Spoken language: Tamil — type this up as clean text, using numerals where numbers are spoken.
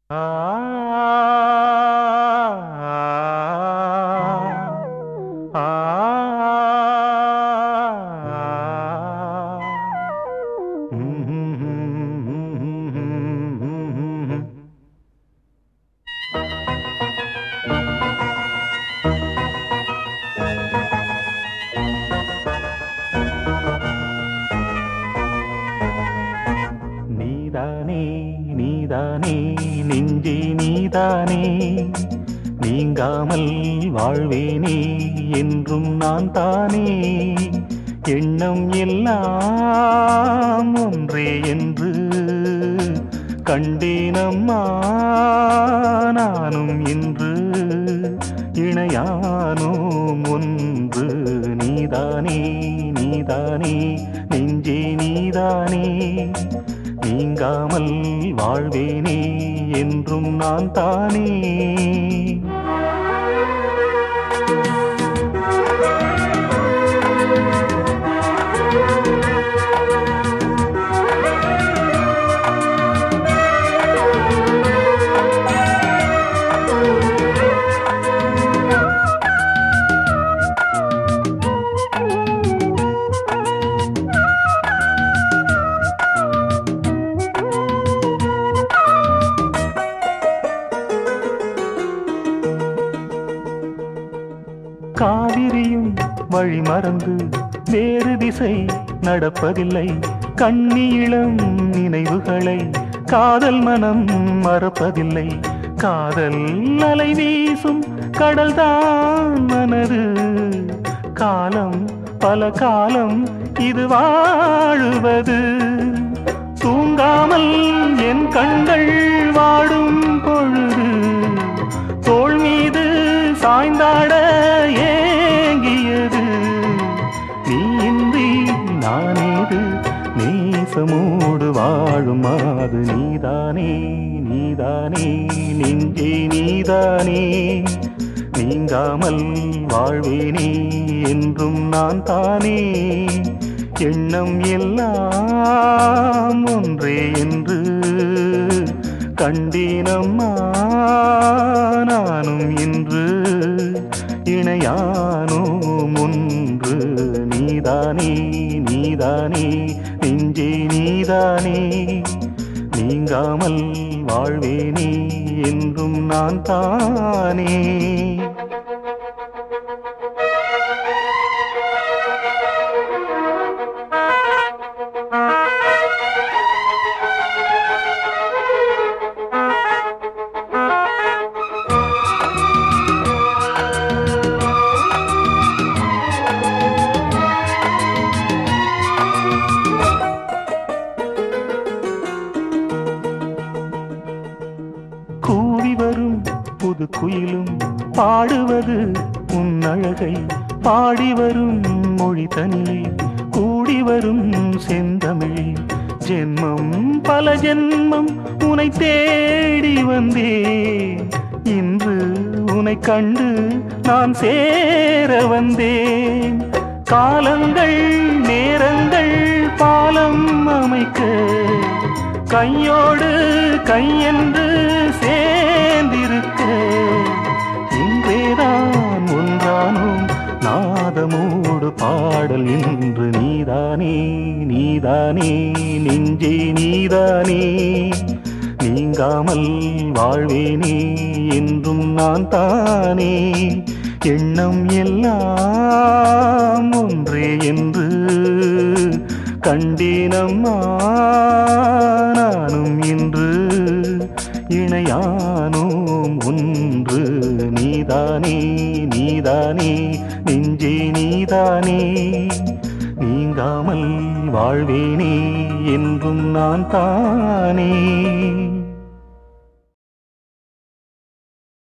ஆ நீதானே நீதானே நெஞ்சே நீதானே நீங்காமல் வாழ்வேனே என்றும் நான் தானே எண்ணம் எல்லாம் ஒன்றே என்று கண்டேனம்மா நானும் இன்று இணையானோம் ஒன்று நீதானே நீதானே நெஞ்சே நீதானே நீங்காமல் வாழ்வேனே என்றும் நான் தானே காவிரியும் வழி மறந்து வேறு திசை நடப்பதில்லை கண்ணீளம் நினைவுகளை காதல் மனம் மறப்பதில்லை காதல் அலை வீசும் கடல்தான் மனது காலம் பல காலம் இது வாழுவது தூங்காமல் என் கண்கள் வாடும் பொழுது தோள் மீது சாய்ந்தாட ஏங்கியது நீ இன்றி நானேது நேசமோடு வாழும் மாது நீதானே நீதானே நெஞ்சே நீதானே நீங்காமல் வாழ்வேனே என்றும் நான் தானே எண்ணம் எல்லாம் ஒன்றே என்று கண்டேனம்மா நானும் இன்று இணையானோம் ஒன்று நீதானே நீதானே நெஞ்சே நீதானே நீங்காமல் வாழ்வேனே என்றும் நான் தானே கூவி வரும் புது குயிலும் பாடுவது உன் அழகை பாடி வரும் மொழி தனிலே கூடி வரும் செந்தமிழே ஜென்மம் பல ஜென்மம் உனை தேடி வந்தேன் இன்று உனை கண்டு நான் சேர வந்தேன் காலங்கள் நேரங்கள் பாலம் அமைக்க கையோடு கையென்று சேர்ந்திருக்க இன்றேதான் ஒன்றானோம் நாதமோடு பாடல் இன்று நீதானே நீதானே நெஞ்சே நீதானே நீங்காமல் வாழ்வேனே என்றும் நான் தானே எண்ணம் எல்லாம் ஒன்றே என்று கண்டேனம்மா நானும் இன்று இணையானோம் ஒன்று நீதானே நீதானே நெஞ்சே நீதானே நீங்காமல் வாழ்வேனே என்றும் நான் தானே